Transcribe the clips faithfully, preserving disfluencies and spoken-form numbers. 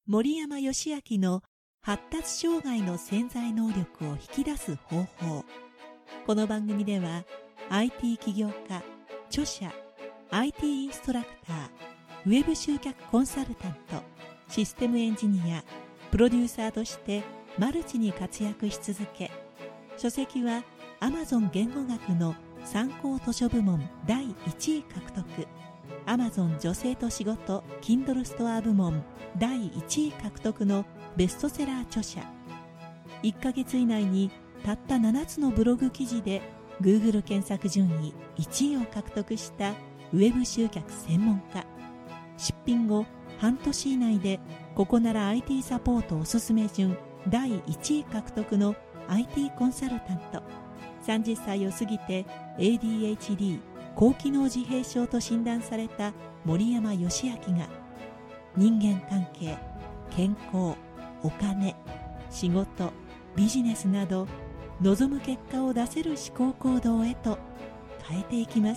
森山義明の発達障害の潜在能力を引き出す方法。この番組では アイティー 起業家、著者、アイティー インストラクター、ウェブ集客コンサルタント、システムエンジニア、プロデューサーとしてマルチに活躍し続け、書籍は Amazon 言語学の参考図書部門だいいちい獲得、Amazon 女性と仕事 Kindle ストア部門だいいちい獲得のベストセラー著者。いっかげつ以内にたったななつのブログ記事で Google 検索順位いちいを獲得したウェブ集客専門家。出品後半年以内でここなら アイティー サポートおすすめ順だいいちい獲得の アイティー コンサルタント。さんじゅっさいを過ぎて エーディーエイチディー 高機能自閉症と診断された森山義明が、人間関係、健康、お金、仕事、ビジネスなど望む結果を出せる思考行動へと変えていきます。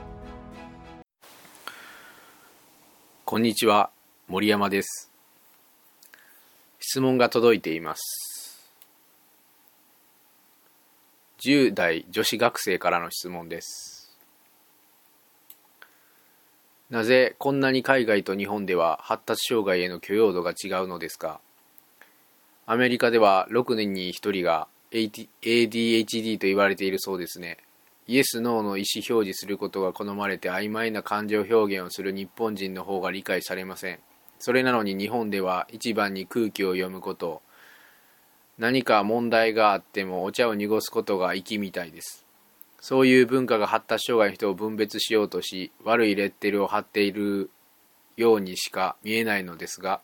こんにちは、森山です。質問が届いています。じゅう代女子学生からの質問です。なぜこんなに海外と日本では発達障害への許容度が違うのですか？アメリカではろくにんにひとりが エーディーエイチディー と言われているそうですね。イエス・ノーの意思表示することが好まれて曖昧な感情表現をする日本人の方が理解されません。それなのに日本では一番に空気を読むこと、何か問題があってもお茶を濁すことが粋みたいです。そういう文化が発達障害の人を分別しようとし、悪いレッテルを貼っているようにしか見えないのですが、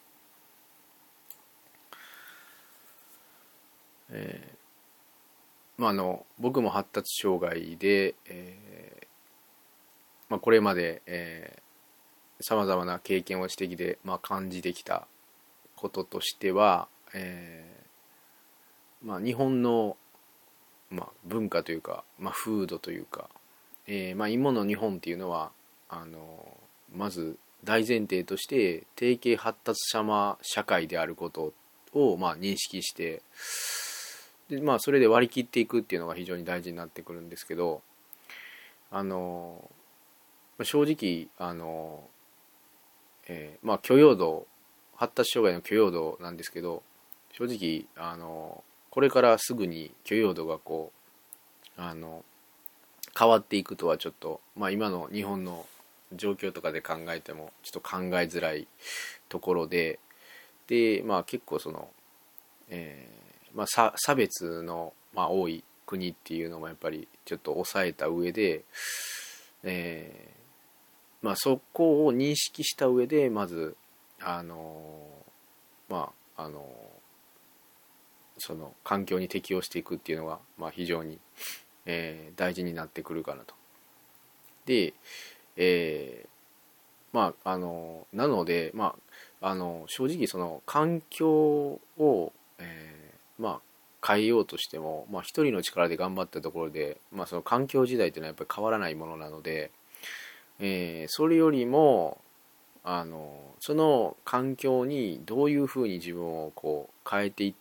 えーまあ、あの僕も発達障害で、えーまあ、これまでさまざまな経験をしてきて、まあ、感じてきたこととしては、えーまあ、日本の、まあ、文化というか、まあ、風土というか、えーまあ、今の日本っていうのはあのまず大前提として定型発達者社会であることを、まあ、認識してで、まあ、それで割り切っていくっていうのが非常に大事になってくるんですけど、あの正直あの、えーまあ、許容度発達障害の許容度なんですけど、正直あのこれからすぐに許容度がこうあの変わっていくとはちょっと、まあ、今の日本の状況とかで考えてもちょっと考えづらいところで、で、まあ、結構その、えーまあ、差, 差別の、まあ、多い国っていうのもやっぱりちょっと抑えた上で、えーまあ、そこを認識した上でまずあのまああのその環境に適応していくっていうのが、まあ、非常に、えー、大事になってくるかなと。で、えー、まああのなので、まあ、あの正直その環境を、えー、まあ変えようとしても、まあ、一人の力で頑張ったところで、まあ、その環境自体っていうのはやっぱり変わらないものなので、えー、それよりもあのその環境にどういうふうに自分をこう変えていって、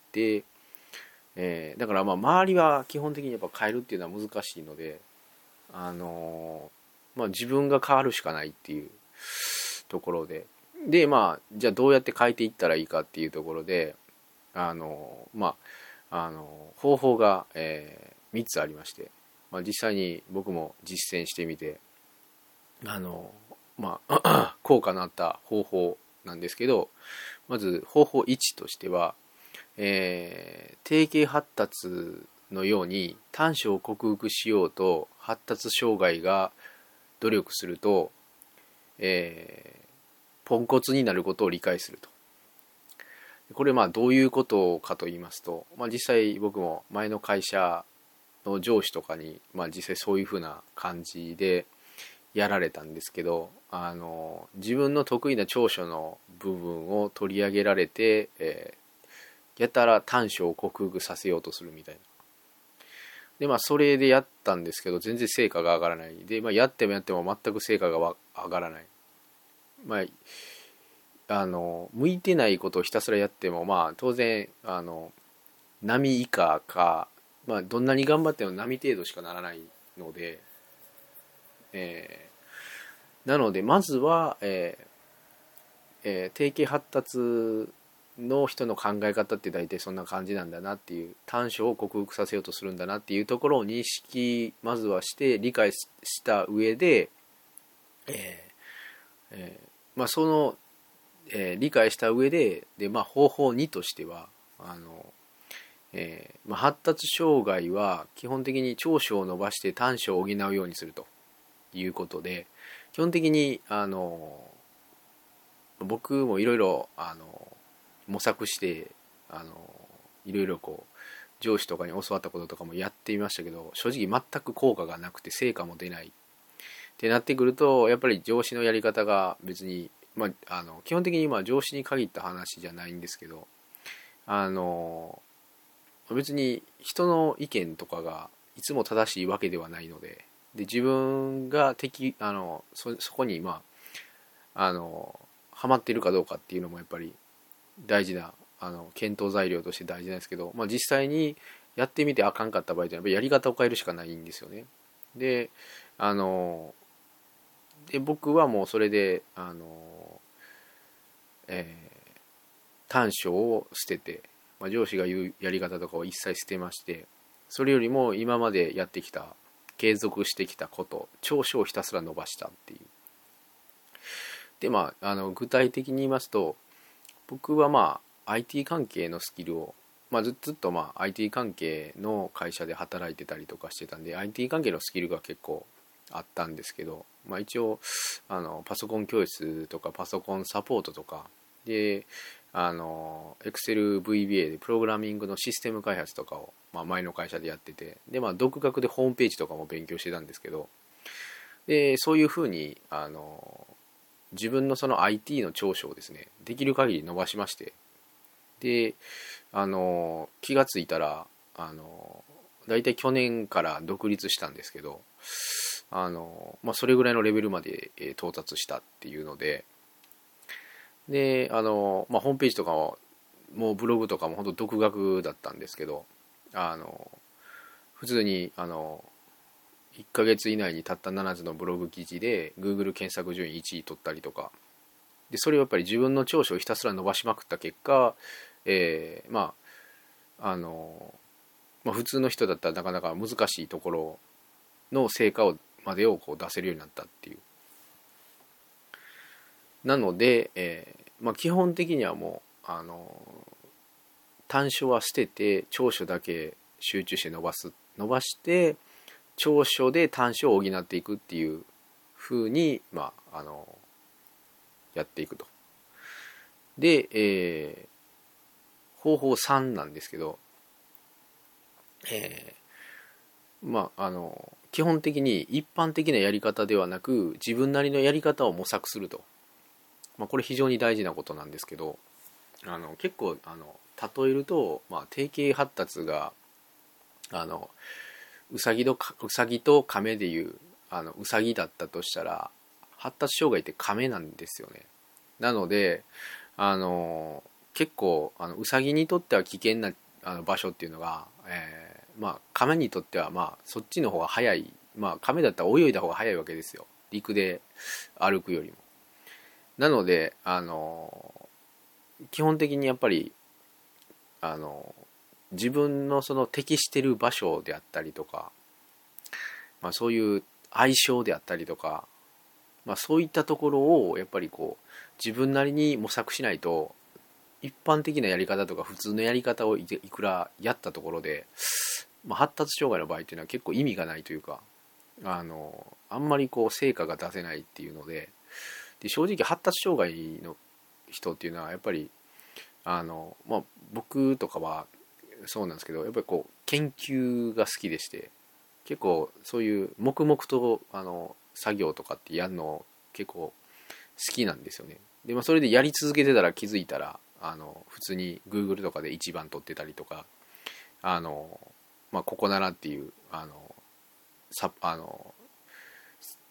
えー、だからまあ周りは基本的にやっぱ変えるっていうのは難しいので、あのまあ、自分が変わるしかないっていうところで、でまあじゃあどうやって変えていったらいいかっていうところで、あのまああの方法が、えー、みっつありまして、まあ、実際に僕も実践してみて、あのまあ効果のあった方法なんですけど、まず方法いちとしては、えー、定型発達のように短所を克服しようと発達障害が努力すると、えー、ポンコツになることを理解すると。これまあどういうことかと言いますと、まあ、実際僕も前の会社の上司とかに、まあ、実際そういうふうな感じでやられたんですけど、あの自分の得意な長所の部分を取り上げられて、えー、やたら短所を克服させようとするみたいな。でまあそれでやったんですけど全然成果が上がらないで、まあ、やってもやっても全く成果が上がらない。まああの向いてないことをひたすらやっても、まあ当然あの波以下か、まあ、どんなに頑張っても波程度しかならないので、えー、なのでまずは、えーえー、定型発達の人の考え方って大体そんな感じなんだなっていう、短所を克服させようとするんだなっていうところを認識まずはして理解した上で、えーえーまあ、その、えー、理解した上で、で、まあ、方法にとしてはあの、えーまあ、発達障害は基本的に長所を伸ばして短所を補うようにするということで、基本的にあの僕もいろいろあの模索してあのいろいろこう上司とかに教わったこととかもやってみましたけど、正直全く効果がなくて成果も出ないってなってくると、やっぱり上司のやり方が別に、まあ、あの基本的にまあ上司に限った話じゃないんですけど、あの別に人の意見とかがいつも正しいわけではないので、で自分が適あの そ, そこにまああのハマっているかどうかっていうのもやっぱり大事なあの検討材料として大事なんですけど、まあ、実際にやってみてあかんかった場合ってやっぱりやり方を変えるしかないんですよね。であので僕はもうそれであの、えー、短所を捨てて、まあ、上司が言うやり方とかを一切捨てまして、それよりも今までやってきた継続してきたこと長所をひたすら伸ばしたっていう。でまああの具体的に言いますと、僕はまあ アイティー 関係のスキルを、まあ、ずっとまあ アイティー 関係の会社で働いてたりとかしてたんで アイティー 関係のスキルが結構あったんですけど、まあ、一応あのパソコン教室とかパソコンサポートとかであの Excel ブイビーエー でプログラミングのシステム開発とかを、まあ、前の会社でやってて、で、まあ、独学でホームページとかも勉強してたんですけど、でそういうふうにあの自分のその アイティー の長所をですねできる限り伸ばしまして、であの気がついたらあのだいたい去年から独立したんですけど、あの、まあ、それぐらいのレベルまで到達したっていうので、であの、まあ、ホームページとかももうブログとかも本当独学だったんですけど、あの普通にあのいっかげつ以内にたったななつのブログ記事で Google 検索順位いちい取ったりとかで、それをやっぱり自分の長所をひたすら伸ばしまくった結果、えー、まああの、まあ、普通の人だったらなかなか難しいところの成果をまでをこう出せるようになったっていう。なので、えーまあ、基本的にはもうあの短所は捨てて長所だけ集中して伸ばす伸ばして長所で短所を補っていくっていう風に、まあ、あのやっていくと。で、えー、方法さんなんですけど、えー、まああの基本的に一般的なやり方ではなく自分なりのやり方を模索すると、まあ、これ非常に大事なことなんですけど、あの結構あの例えると、まあ、定型発達があのうさぎとうさぎと亀でいうあのうさぎだったとしたら発達障害って亀なんですよね。なのであの結構あのうさぎにとっては危険なあの場所っていうのが、えー、まあ亀にとってはまあそっちの方が早い、まあ亀だったら泳いだ方が早いわけですよ、陸で歩くよりも。なのであの基本的にやっぱりあの自分のその適してる場所であったりとか、まあ、そういう相性であったりとか、まあ、そういったところをやっぱりこう自分なりに模索しないと一般的なやり方とか普通のやり方をいくらやったところで、まあ、発達障害の場合っていうのは結構意味がないというか、あのあんまりこう成果が出せないっていうので、で正直発達障害の人っていうのはやっぱりあの、まあ、僕とかはそうなんですけど、やっぱりこう研究が好きでして、結構そういう黙々とあの作業とかってやるの結構好きなんですよね。で、まあ、それでやり続けてたら気づいたらあの普通に Google とかでいちばん取ってたりとか、あの、まあ、ここならっていうあのさあの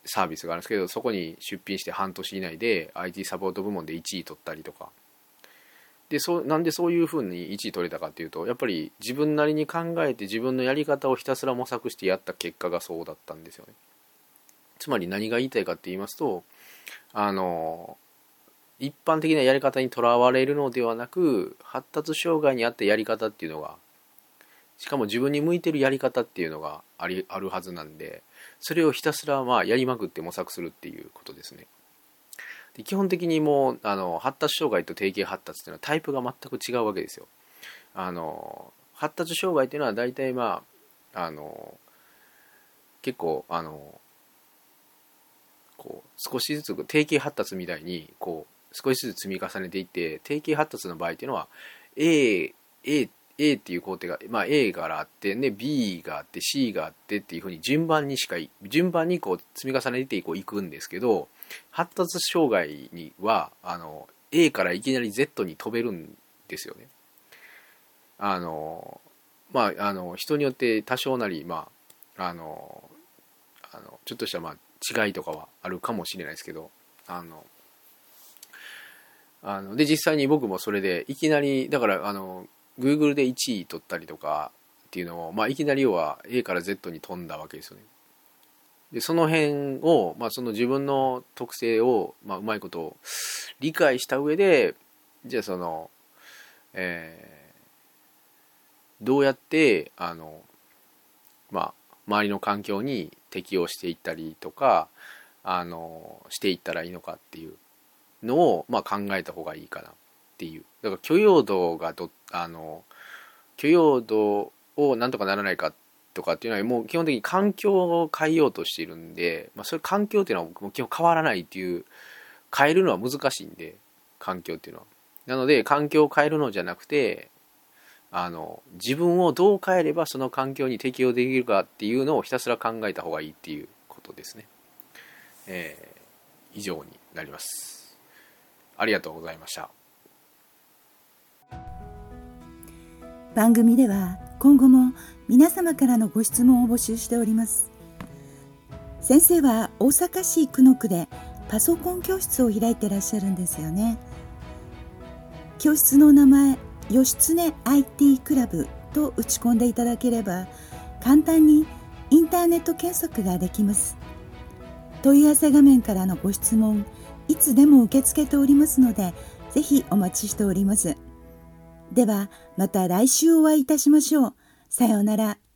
サービスがあるんですけど、そこに出品して半年以内で アイティー サポート部門でいちい取ったりとかで、そうなんでそういうふうにいちい取れたかっていうと、やっぱり自分なりに考えて自分のやり方をひたすら模索してやった結果がそうだったんですよね。つまり何が言いたいかって言いますと、あの一般的なやり方にとらわれるのではなく、発達障害に合ったやり方っていうのが、しかも自分に向いてるやり方っていうのがありあるはずなんで、それをひたすらまあやりまくって模索するっていうことですね。で基本的にもうあの発達障害と定型発達っていうのはタイプが全く違うわけですよ。あの発達障害っていうのは大体まああの結構あのこう少しずつ定型発達みたいにこう少しずつ積み重ねていって、定型発達の場合っていうのは A, A, A っていう工程が、まあ、A からあって、ね、B があって C があってっていうふうに順番にしか順番にこう積み重ねていくんですけど、発達障害にはあの A からいきなり Z に飛べるんですよね。あのまああの人によって多少なり、まあ、あのあのちょっとしたまあ違いとかはあるかもしれないですけど、あのあので実際に僕もそれでいきなりだからあの Google でいちい取ったりとかっていうのを、まあ、いきなり要は A から Z に飛んだわけですよね。でその辺を、まあ、その自分の特性を、まあ、うまいこと理解した上で、じゃあその、えー、どうやってあの、まあ、周りの環境に適応していったりとかあのしていったらいいのかっていうのを、まあ、考えた方がいいかなっていう。だから許容度がどあの許容度をなんとかならないかとかっていうのはもう基本的に環境を変えようとしているんで、まあ、それ環境っていうのはもう基本変わらないっていう、変えるのは難しいんで、環境っていうのは。なので環境を変えるのじゃなくて、あの自分をどう変えればその環境に適応できるかっていうのをひたすら考えた方がいいっていうことですね。えー、以上になります。ありがとうございました。 番組では今後も皆様からのご質問を募集しております。先生は大阪市生野区でパソコン教室を開いていらっしゃるんですよね。教室の名前、義経 アイティー クラブと打ち込んでいただければ簡単にインターネット検索ができます。問い合わせ画面からのご質問、いつでも受け付けておりますので、ぜひお待ちしております。ではまた来週お会いいたしましょう。さようなら。